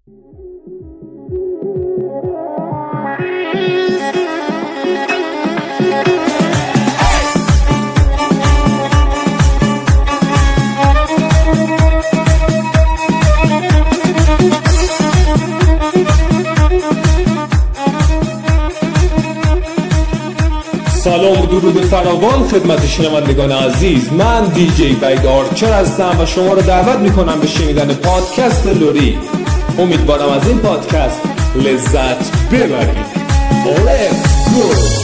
سلام و درود فراوان خدمت شنوندگان عزیز. من دیجی وحید آرچر هستم و شما رو دعوت میکنم به شنیدن پادکست لوری. امیدوارم از این پادکست لذت ببرید. Let's go.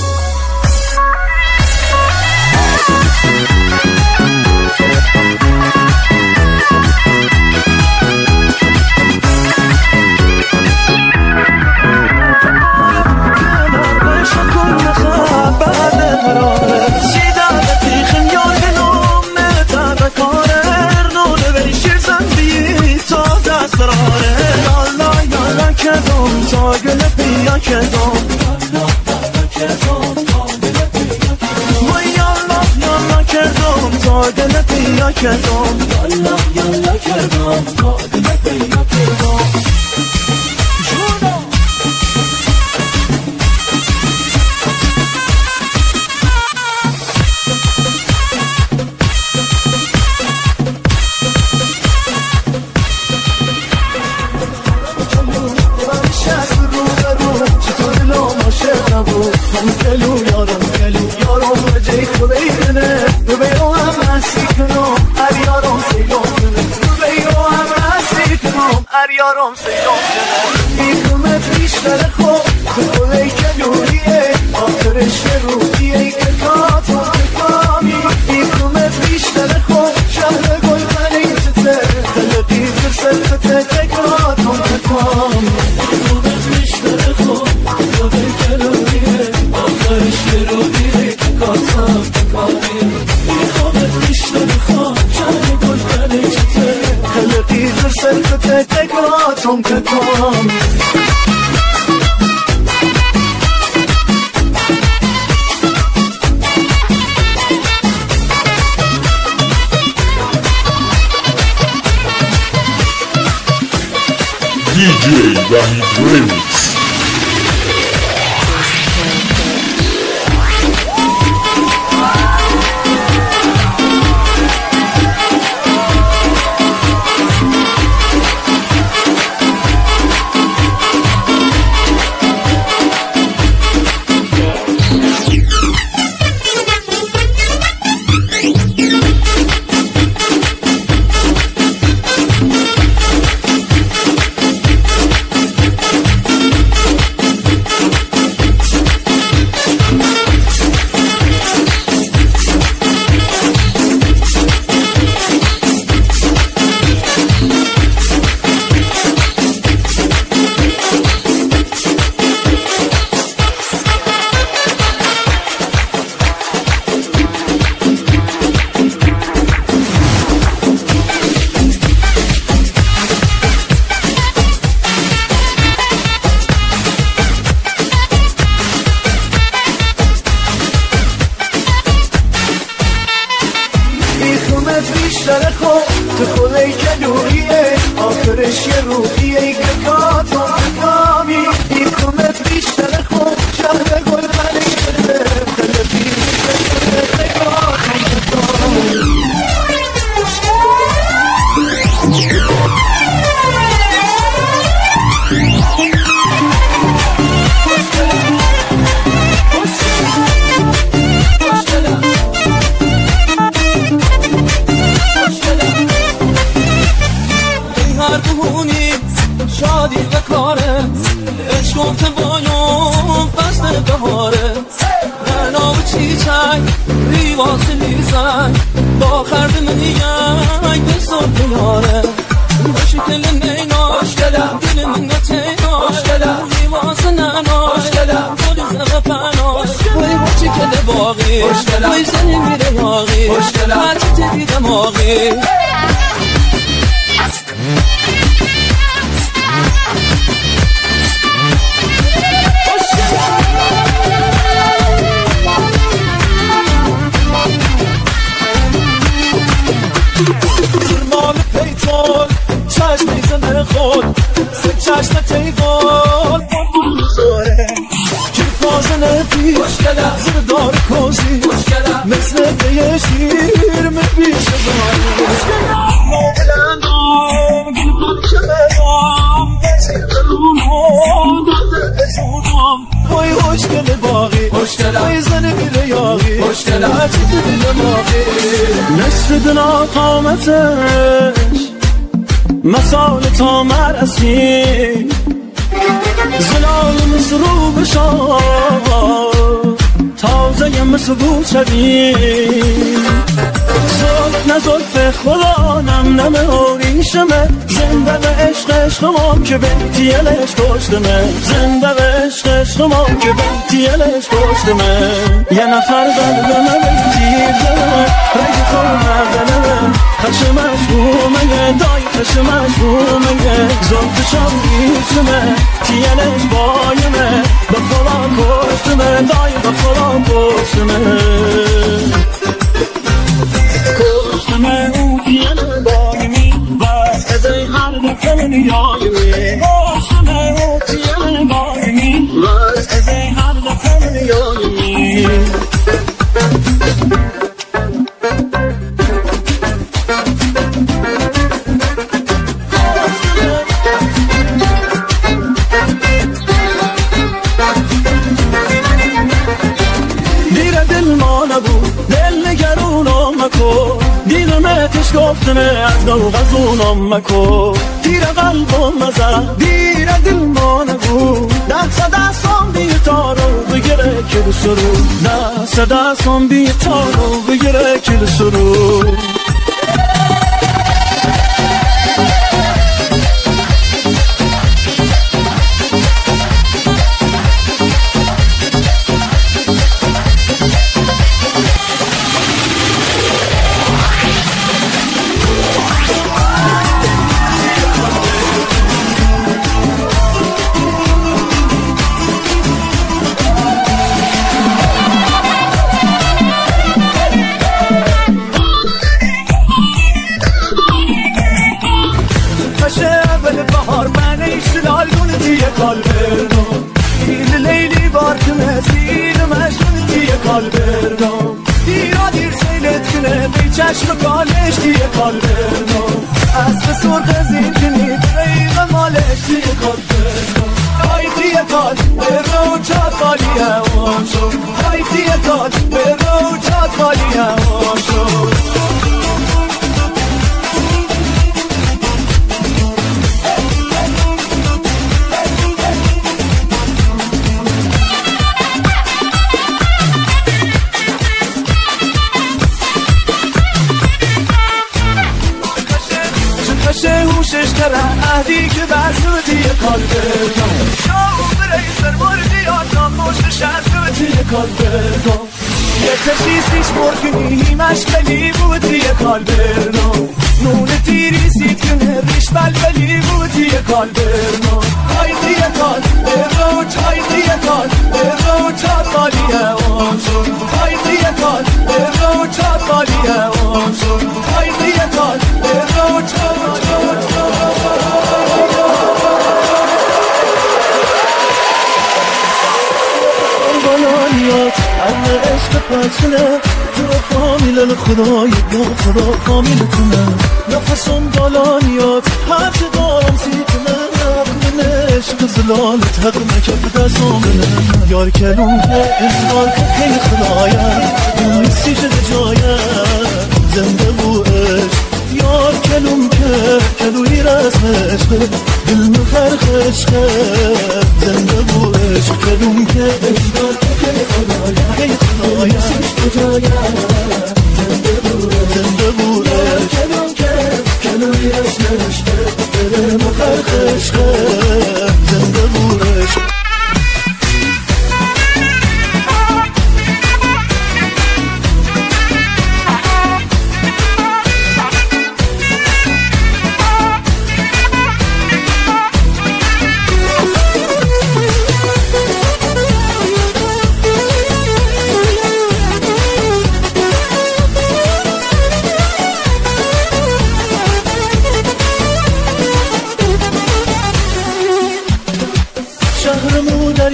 یارم سیرم بیخومت بیشتر خوب خودی کلوریه آخرش روحیه که کاتو بکامی بیخومت بیشتر خوب شهر گل منی چته خلقی فرسلفته تکاتو بکامی بیخومت بیشتر خوب خودی کلوریه آخرش روحیه که کاتو بکامی بیخومت بیشتر خوب شهر گل منی چته خلقی فرسلفته تکاتو بکامی DJ Wahid Remix. بیشتر خوب تو خودی کلوریه آخرش یه روحیه که کاتو بکامی بیخومت بیشتر خوب شهر گل منی شده خلقی فرسلفته کاتو بکامی شادی و کاره عشقم که بایم فصل بهاره غنا و چیچک ریواز لیزک با خرد منیک به صبح یاره باشی دل نیناش دل من نتیناش ریواز نناش بولی زغ پناش بایی باشی کل باقی بایی زنی میره یاقی هرچی تبی دماغی زرمال پیتون چشم میزنه خود چشمت ای گل بلبل میخوره که فازنه پیش زیر دار کوزی مثل یه شیر میبیشه داره نوبلندم گل پاکه برام بزیر برونم داده بزونم وای خوشگل باقی وای زنه میره یاقی هرچی تو دل ماقی نصر دنا قامتش مثال تا مرسی زلال مثل رو بشار تازه مثل بود شدیم زلف نه زلف خدا نم نم آریشمه زنده به عشق عشقم که بنتیلش کشتمه زنده به عشق عشقم که بنتیلش کشتمه یه نفر قلبمه بنتیل زنمه رنگ خور مردنمه خشمش بومه دای خشمش بومه زلف شامیشمه تیلش بایمه به خدا کشتمه دای به خدا کشتمه کشتمه او تیل بایمی و از ای هر دفعه نیایمی کشتمه او تیل بایمی و از ای هر دفعه نیایمی گفتمه از نو غزونم مکو تیر قلبم مزد دیر دل ما نگو دستم بی تارو بگیره کل سرو دستم بی تارو بگیره کل سرو چشم کالش دیه کال برنو از به سرخ زینجنی ریغ مالش دیه کال برنو های دیه کال برنو چاد خالی هوا شد های دیه کال برنو چاد خالی هوا شد اهدی که بسوتی کال برگم شاو بریسر مردی آتام مشت شدوتی کال برگم یه تشیسیش مرگنی مشکلی بودی کال برگم نون تیری سید کنه ریش بلبلی بودی کال برگم های دیه کال برگم چای دیه کال برگم چاد خالی هوان شد های دیه کال برگم چاد خالی هوان شد های دیه کال برگم چاد همه عشق پرچنه تو کامیل خدای یا خدا کامیلتونه نفسم بالانیات هر چه دارم سیتنه نقمن عشق زلالت حق مکب دستامنه یار کلون که ازدار که خیلی خدایم اون سی شده جایم زنده بو عشق یار کلون که کلوی رسم عشق دل مفرخ عشق زنده بو عشق کلون که ازدار که خیلی خدایم زنده بود کلون که کلوی اسمش دل مخرخ عشق زنده بود عشق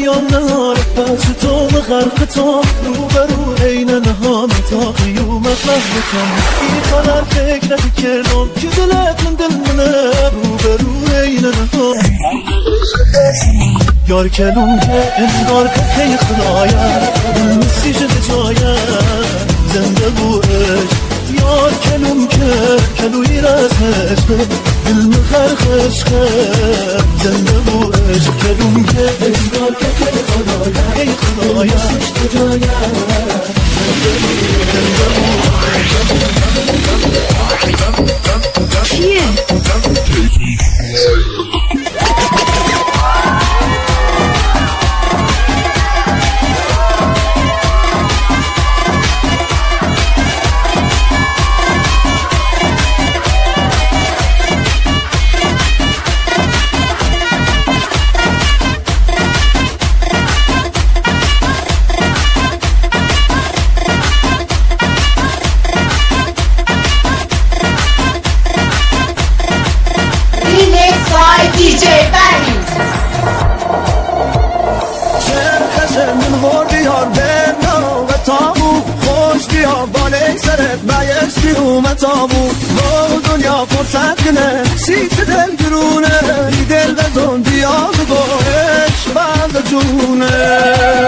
بیام نهار بچه تو غرق تو روبرو عین نهام تا قیوم فهمتم این قدر فکر نکردم که دلت من دل منه روبرو عین نهام یار کلون که انگار که خیلی خدایم نسی شده جایم زنده بوش یار کلون که کلوی رسمش دل مخرخش خب زنده بوش کلون که انگار که خیلی خدایم نسی شده جایم زنده بوش چیه؟ DJ Benny چند خشم من خوردی ها برنا و تابو خوش بیا باله سرت بیش بیوم تابو با دنیا فرصت کنه سیت دل گرونه ای دل بزن بیا بگوش بند جونه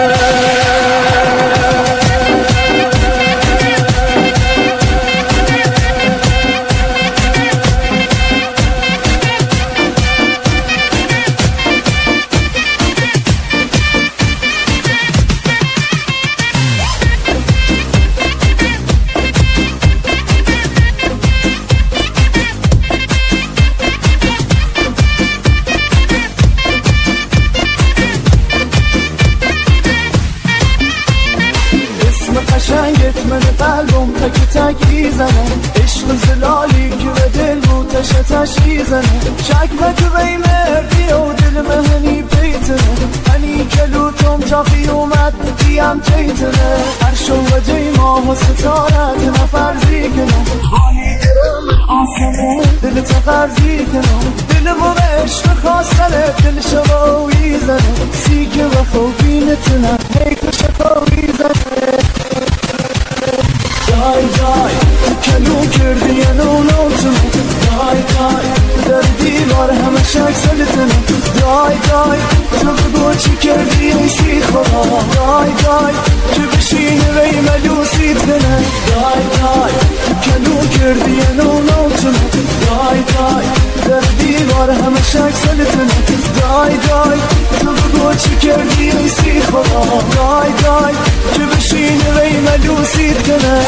قشنگت من قلبم تک تک میزنه عشق زلالی که به دل رو تش میزنه شک مکو بی مردی و دل مهنی بیتنه هنی کلوتم تا قیومت دیم تیتنه عرش و وجه ماه و ستارت نفرزی کنه بانی درم آسمون دل تقرزی کنه دل مو عشق خواستنه دل شباوی زنه سی که و خوبی نتنه هی تو شباوی زنه دای دای کلو کردی نولوتم دای دای در دیوار همه شک سلتنه دای دای تو بگو چی کردی ایسی خدا دای دای که بشینه وی ملوسیت کنه دای دای کلو کردی نولوتم دای دای در دیوار همه شک سلتنه دای دای تو بگو چی کردی ایسی خدا دای دای که بشینه وی ملوسیت کنه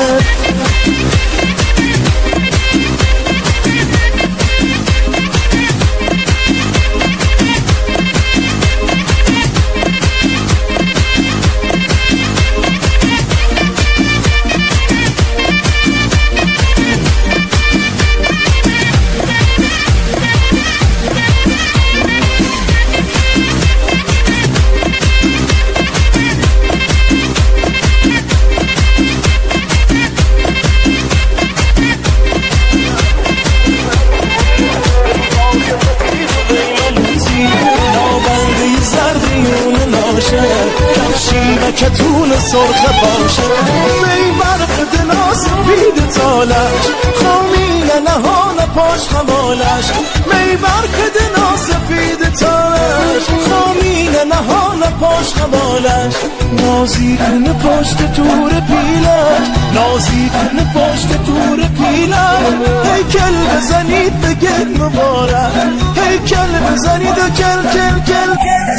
کتون سرخ باشه می برق دلا سفید تالش خامین نهان پاش خمالش می برق دلا سفید تالش خامین نهان پاش خمالش نازی کنه پشت تور پیلش نازی کنه پشت تور پیلش هیکل بزنید بگه مبارک هیکل بزنید و کل کل کل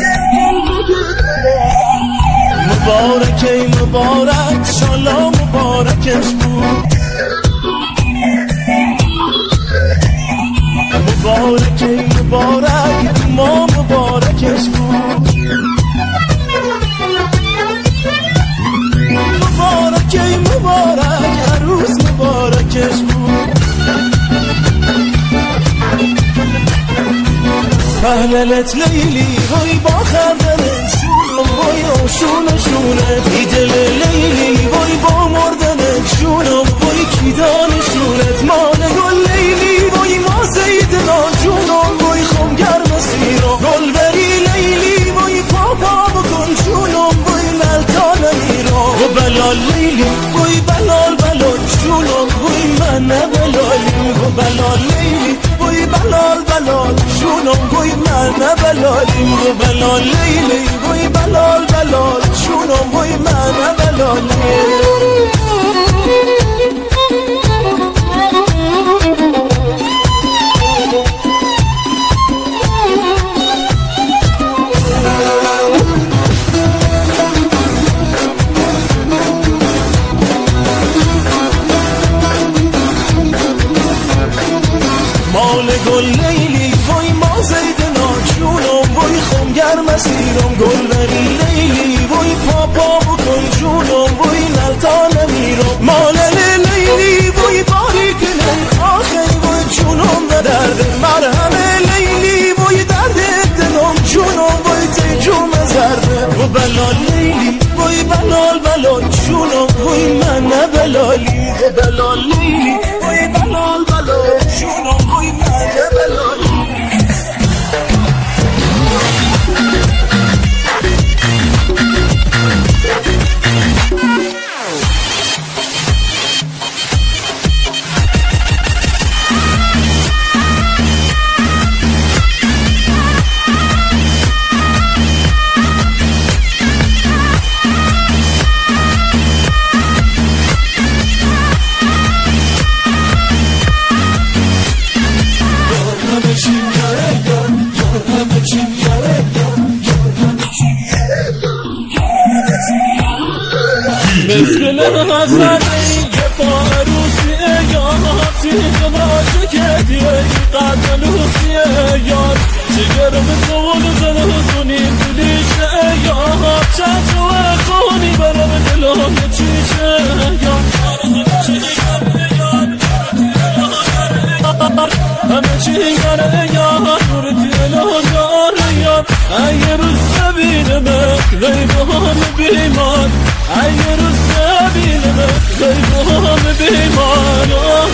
مبارک ای مبارک شالا مبارکش بود مبارک ای مبارک ما مبارکش بود مبارک ای مبارک عروس مبارکش بود پهللت لیلی وای با خردنت وای آشون شونه ای دل لیلی وای با مردنت شونم وای کیدان شونت مال گل لیلی وای ما زیدنا جونم وای خم گرم سیرا گل بری لیلی وای پا بکن بلال لیلی وای بلال بلال جونم وای من بلالیم و بلال لیلی وای بلال بلال جونم وای من بلالیم مال گل لیلی وای ما زیدنا جونم وای خونگر مسیرم گل بری لیلی وای پاپا بکن جونم وای نلتا نمیرم مال لیلی وای باری کنن آخی وای جونم و درد مرهم لیلی وای درد دلم جونم وای تی جوم زرده و بلال لیلی وای بلال بلال جونم وای من بلالی و بلال لیلی وای بلال بلال جونم وای من بلالی مثل نظر یه فاروسیه یاد تیغ باشه که دیگه قدلوسیه یاد جگر بزول زنزونی بلیشه یاد چند و خونی برام دلم چیشه همه چی گره یاد نور دلم داره یاد اگه روز ببینمه غیبان بیمان اگه روز ببینمه غیبان بیمان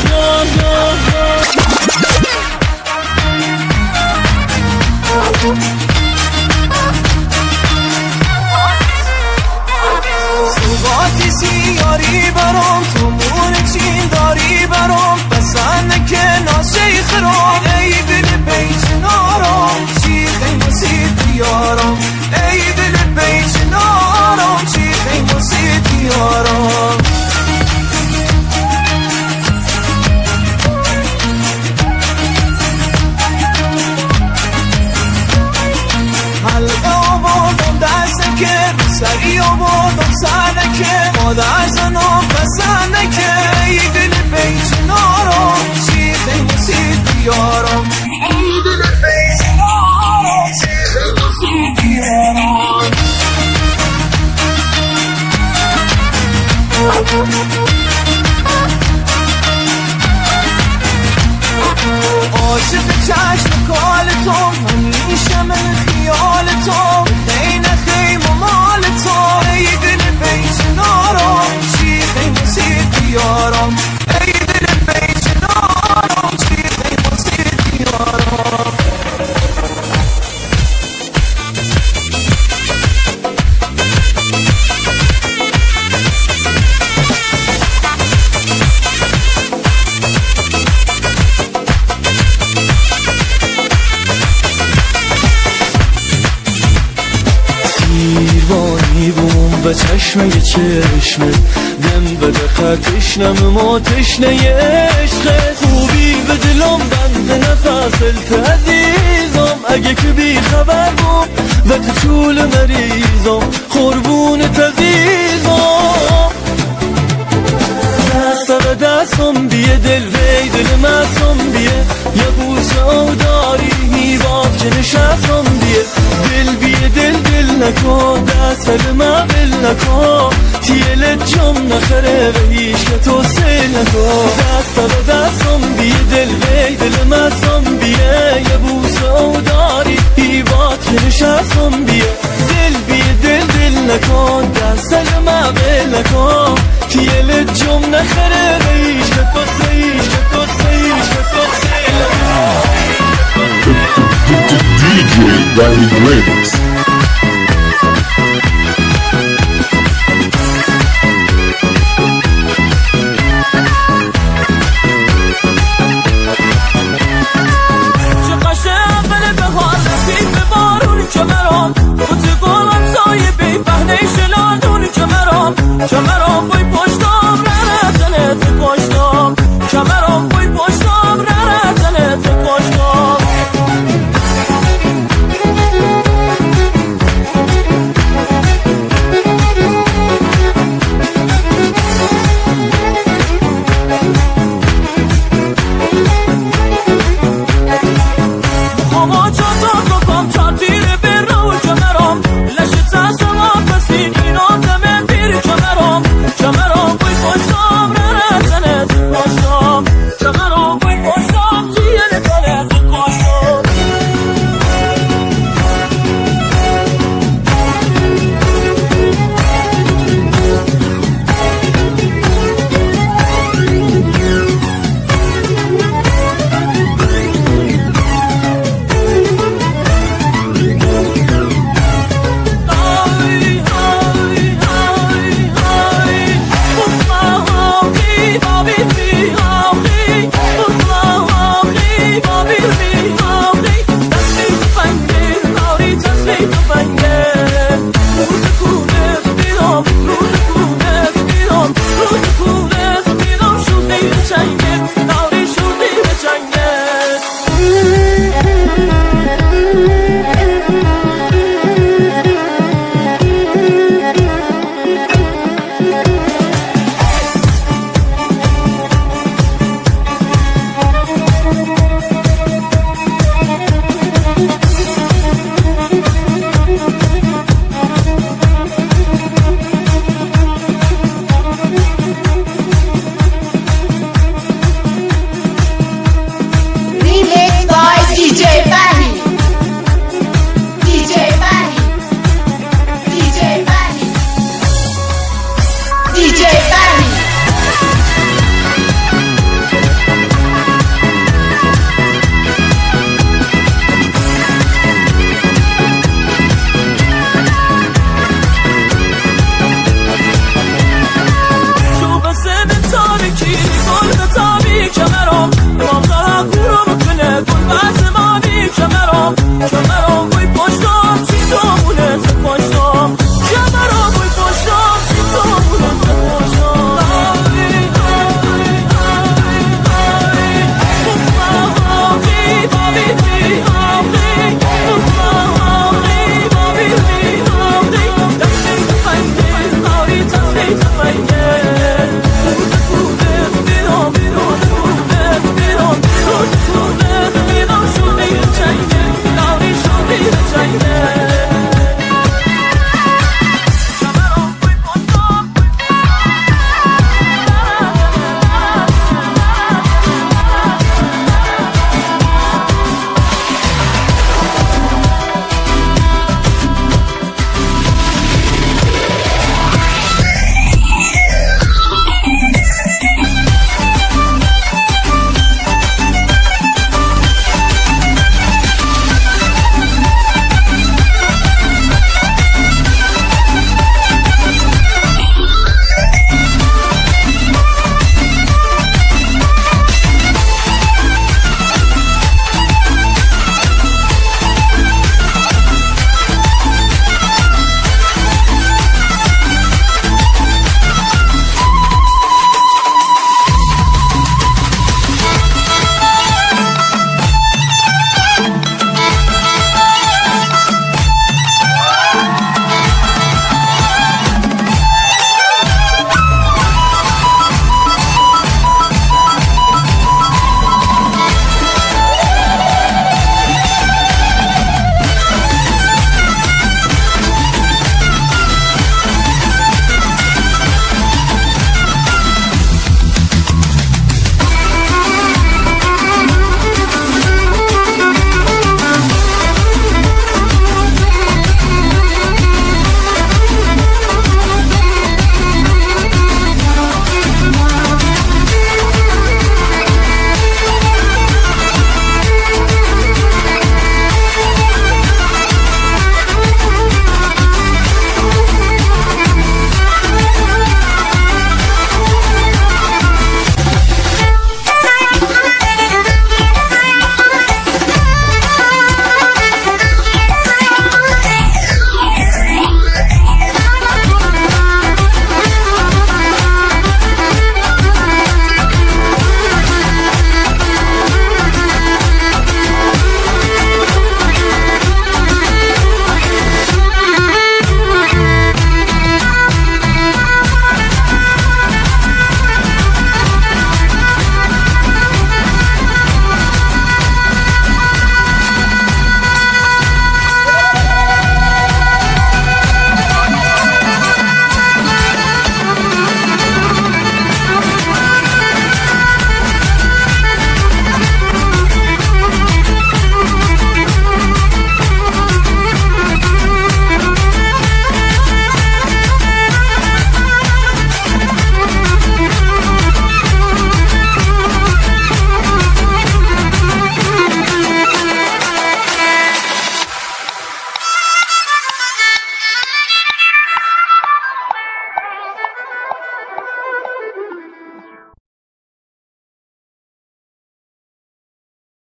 صوباتی سیاری برام تو مون چین داری برام بسنده که ناشه خرام ای دل بیچ نارام چیخی مسید دیارم ای دل بیچ نارام چیخی مسید دیارم حلقه آبادم دسته که سری آبادم سرده که مادر زنم پسنده که ای دل بیچ نارم چیخی مسید دیارم ای دل بیچ نارم چیخی مسید دیارم عاشق چشم کال تو همیشه من خیال تو خیلی خیم و مال تو ای دل بیچ نارم چیخی مسید دیارم ای دل بیچ نارم چیخی مسید دیارم و چشمه چشمه دم بده خطشنم ما تشنه عشق خوبی به دلم بند نفس عزیزم اگه که بی خبر بوم و تو طول مریضم قربونت عزیزم دست به دستم بیه دل وی دل مستم بیه یه بوسه او داری میباد که نشستم بیه دل بیه دل نکن دست به من بل نکن تیلت جم نخره و هیچ که تو سل نکن دست به دستم بیه دل وی دل مستم بیه یه بوسه او داری میباد که نشستم بیه دل بیه دل نکن دست به من بل نکن تیلت جم نخره و هیچ که تو DJ Vahid Remix.